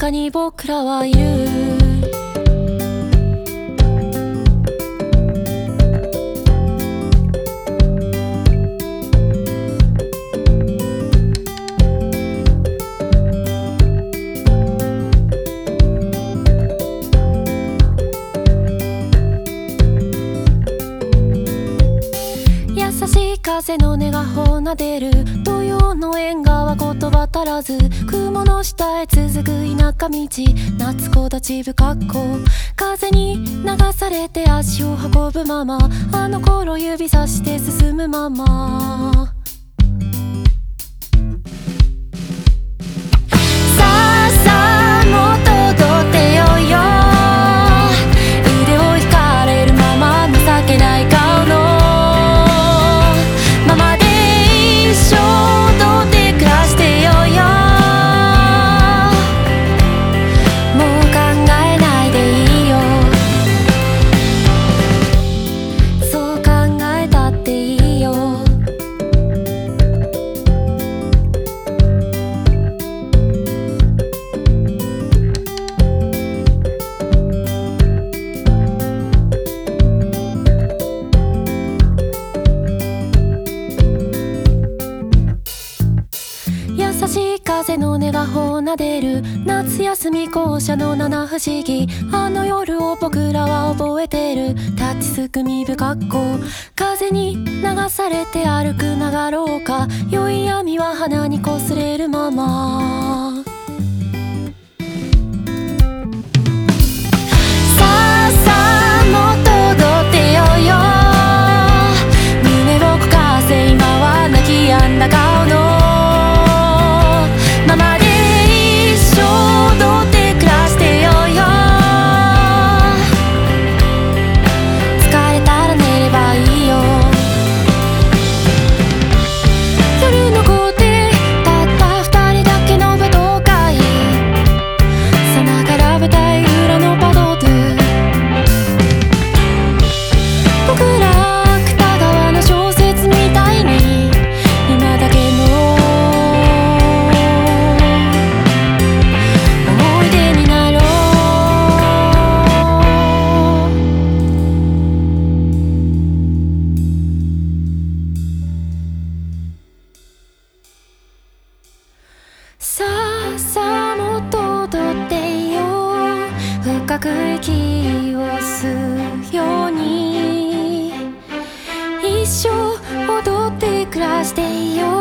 中に僕らはいる。優しい風の音が放でる土曜の縁側言葉足らず、雲の下へ続く田舎道、夏木立ぶ格好、風に流されて足を運ぶまま、あの頃指さして進むまま。さあさあもっと踊ってよいよ、腕を引かれるまま情けない顔のままで一生踊って暮らしてよいよ。もう考えないでいいよ、そう考えたっていいよ。優しい風の音が放でる夏休み校舎の七不思議、あの夜を僕らは覚えてる。立ちすくみぶ格好、風に流されて歩く長廊下、宵闇は鼻にこすれるまま。さあさあもっと踊ってよいよ、胸をこかせ今は泣き止んだ顔のままで一生踊って暮らしてよいよ。疲れたら寝ればいいよ。夜の校庭、たった二人だけの舞踏会、さながら舞台裏のパドドゥ、僕ら芥川の小説みたいに今だけの思い出になろう。さあさあもっと踊っていよう、深く息を吸うように、一生踊って暮らしていよう。